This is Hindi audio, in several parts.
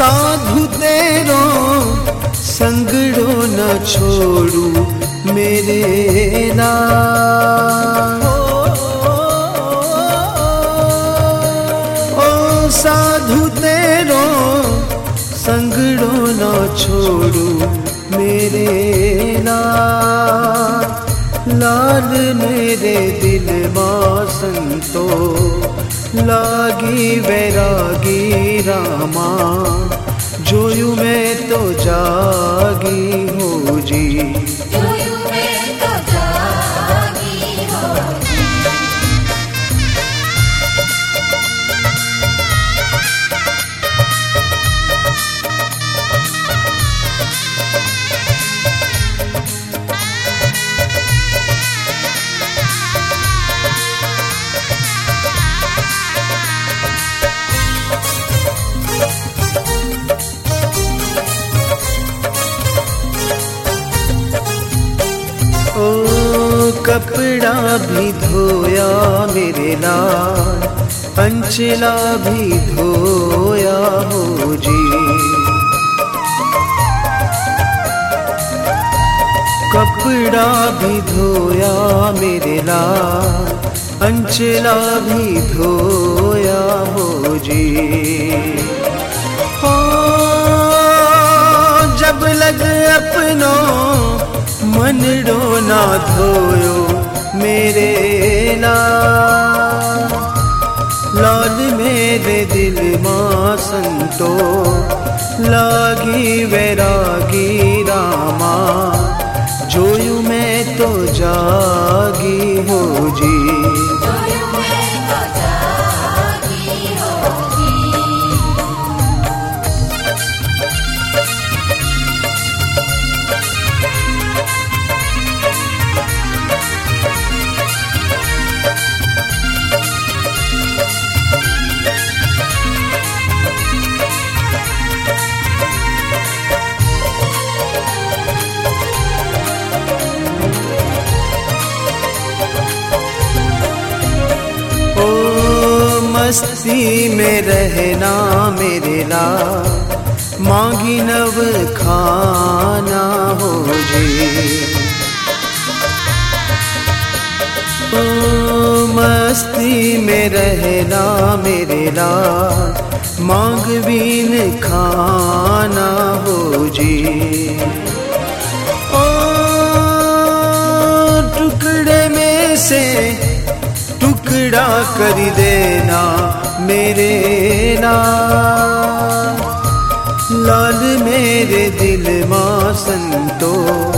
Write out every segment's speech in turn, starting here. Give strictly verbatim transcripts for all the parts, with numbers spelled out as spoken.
साधु तेरो संगड़ो न छोड़ू मेरे नाम। ओ साधु तेरो संगड़ो न छोड़ू मेरे नाम। लाल मेरे दिल मां संतो लागी वैरागी रामा। जोयू मैं तो जागी हो जी, जोयू मैं तो जागी हो जी। ओ कपड़ा भी धोया मेरे लाल, अंचला भी धोया हो जी। कपड़ा भी धोया मेरे लाल, अंचला भी धोया हो जी। हो जब लग अपनों मनड़ो ना धोयो मेरे लाल। लाल मेरे दिल मां संतो लागी वैरागी रामा। जोयू मैं तो जागी हो जी, जोयू मैं तो जागी हो जी। मस्ती में रहना मेरे लाल, मांगी नव खाना हो जी। ओ मस्ती में रहना मेरे लाल, मांग बीन खाना हो जी। ओ टुकड़े में से टुकड़ा कर देना मेरे नाल। लाल मेरे दिल मां संतो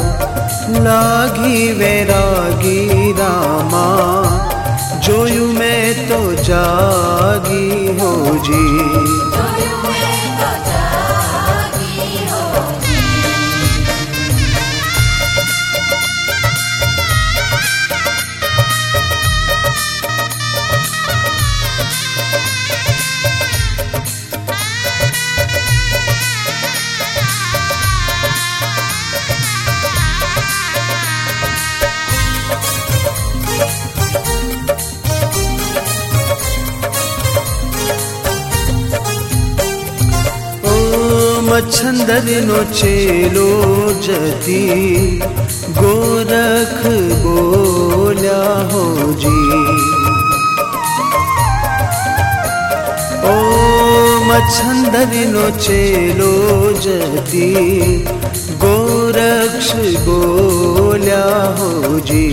लागी वैरागी रामा। जोयू मैं तो जागी हो जी, जोयू मैं तो जागी हो जी। मच्छंदर नो चेलो जती गोरख बोल्या हो जी। ओ मच्छंदर नो चेलो जती गोरक्ष बोल्या हो जी।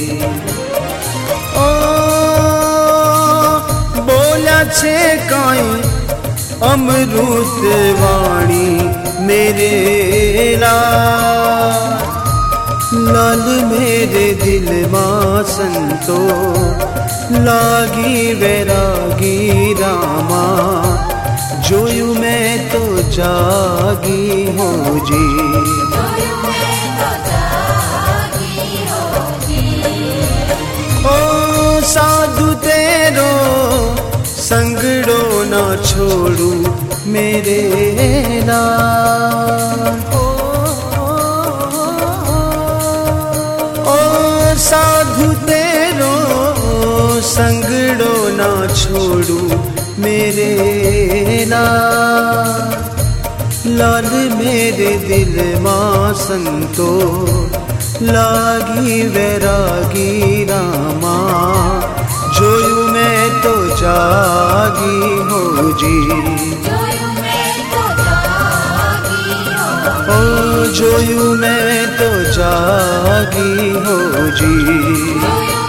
ओ बोल्या छे काई अमृत वाणी मेरे लाल। लाल मेरे दिल मां संतो लागी वैरागी रामा। जोयू मैं तो जागी हो जी, जोयू मैं तो जागी हो जी। ओ साधु तेरो संगड़ो न छोड़ू मेरे नाल। ओ साधु तेरो संगड़ो न छोड़ू मेरे नाल। लाल मेरे दिल मां संतो लागी वैरागी रामा जोयू मैं तो जागी हो जी जोयू मैं तो जागी हो ओ जोयू मैं तो जागी हो जी जोयू